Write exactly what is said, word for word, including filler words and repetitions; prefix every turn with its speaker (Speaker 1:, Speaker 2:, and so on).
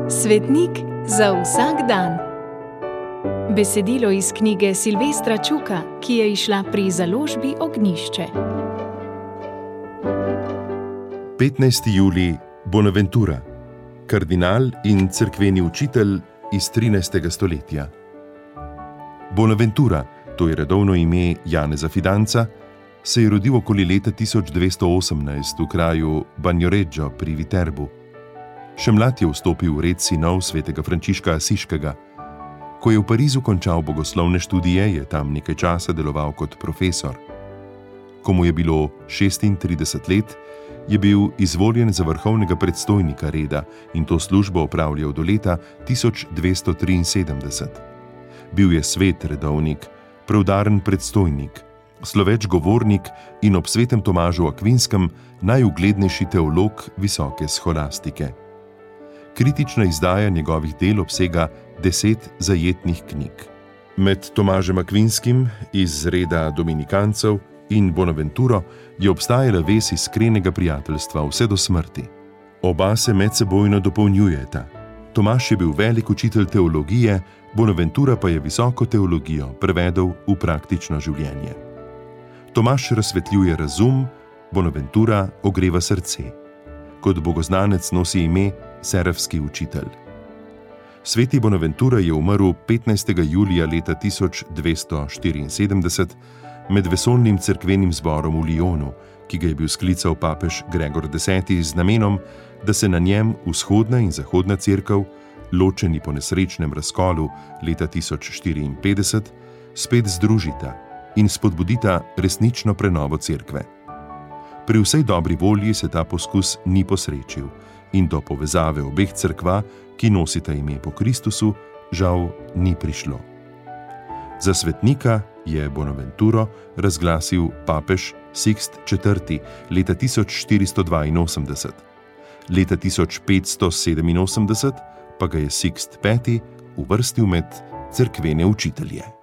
Speaker 1: Svetnik za vsak dan. Besedilo iz knjige Silvestra Čuka, ki je izšla pri založbi Ognjišče.
Speaker 2: petnajsti julij, Bonaventura, kardinal in cerkveni učitelj iz trinajstega stoletja. Bonaventura, to je redovno ime Janeza Fidanca, se je rodil okoli leta tisoč dvesto osemnajst v kraju Bagnoregio pri Viterbu. Še mlad je vstopil v red sinov svetega Frančiška Asiškega. Ko je v Parizu končal bogoslovne študije, je tam nekaj časa deloval kot profesor. Ko mu je bilo šestintrideset let, je bil izvoljen za vrhovnega predstojnika reda in to službo opravljal do leta tisoč dvesto triinsedemdeset. Bil je svet redovnik, preudaren predstojnik, sloveč govornik in ob svetem Tomažu Akvinskem najuglednejši teolog visoke scholastike. Kritična izdaja njegovih del obsega deset zajetnih knjig. Med Tomažem Akvinskim iz reda dominikancev in Bonaventuro je obstajala vez iskrenega prijateljstva vse do smrti. Oba se medsebojno dopolnjujeta. Tomaž je bil velik učitelj teologije, Bonaventura pa je visoko teologijo prevedel v praktično življenje. Tomaž razsvetljuje razum, Bonaventura ogreva srce. Kot bogoznanec nosi ime Serafski učitelj. Sveti Bonaventura je umrl petnajstega julija leta tisoč dvesto štiriinsedemdeset med vesoljnim cerkvenim zborom v Lyonu, ki ga je bil sklical papež Gregor deseti z namenom, da se na njem vzhodna in zahodna cerkev, ločeni po nesrečnem razkolu leta tisoč štiriinpetdeset, spet združita in spodbudita resnično prenovo cerkve. Pri vsej dobri volji se ta poskus ni posrečil in do povezave obeh cerkva, ki nosita ime po Kristusu, žal ni prišlo. Za svetnika je Bonaventuro razglasil papež Sixt četrti leta tisoč štiristo dvainosemdeset. Leta tisoč petsto sedeminosemdeset pa ga je Sixt peti uvrstil med cerkvene učitelje.